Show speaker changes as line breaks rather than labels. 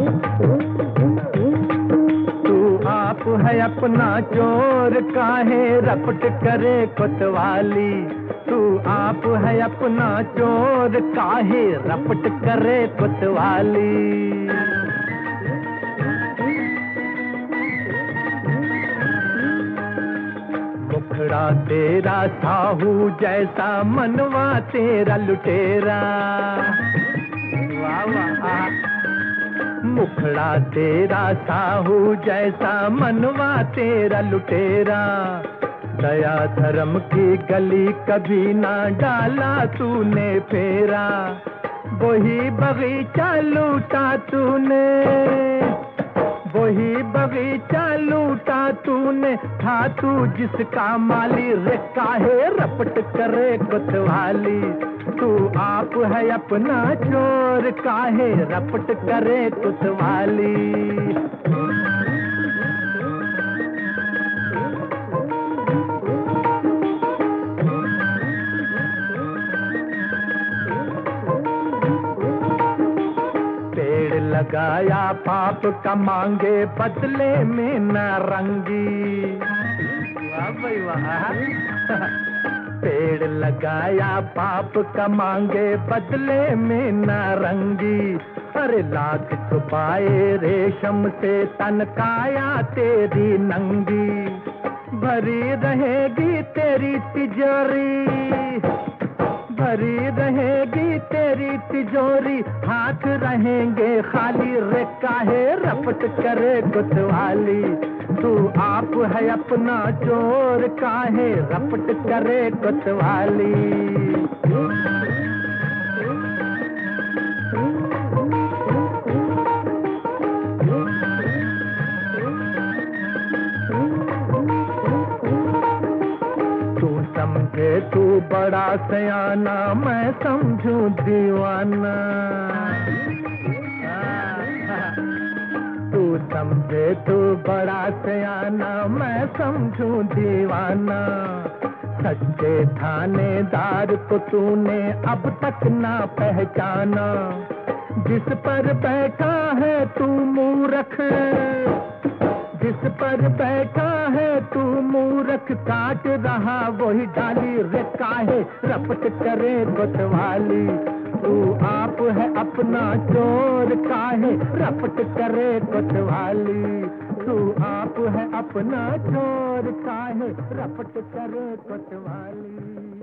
तू आप है अपना चोर, काहे रपट करे कोतवाली। तू आप है अपना चोर, काहे रपट करे कोतवाली। मुखड़ा तेरा साहू जैसा, मनवा तेरा लुटेरा। वाह वाह। मुखड़ा तेरा साहू जैसा, मनवा तेरा लुटेरा। दया धर्म की गली कभी ना डाला तूने फेरा। वही बगीचा लूटा तूने, वही बगीचा लूटा तूने। था तू जिसका माली, रे काहे रपट करे कोतवाली। तू आप है अपना चोर, काहे रपट करे कोतवाली। लगाया पाप का, मांगे बदले में नारंगी। वाह भाई वाह। पेड़ लगाया पाप का, मांगे बदले में नारंगी। अरे लाख छुपाए रेशम से, तन काया तेरी नंगी। भरी रहेगी तेरी तिजोरी, भरी रहेगी तेरी तिजोरी। हाथ रहेंगे खाली, रे काहे रपट करे कोतवाली। तू आप है अपना चोर, काहे रपट करे कोतवाली। समझे तू बड़ा सयाना, मैं समझूं दीवाना। तू समझे तू बड़ा सयाना, मैं समझूं दीवाना। सच्चे थानेदार को तूने अब तक ना पहचाना। जिस पर बैठा है तू मूर्ख, जिस पर बैठा है तू मूर्ख। काट रहा वही डाली, रे काहे रपट करे कोतवाली। तू आप है अपना चोर, काहे रपट करे कोतवाली। तू आप है अपना चोर, काहे रपट करे कोतवाली।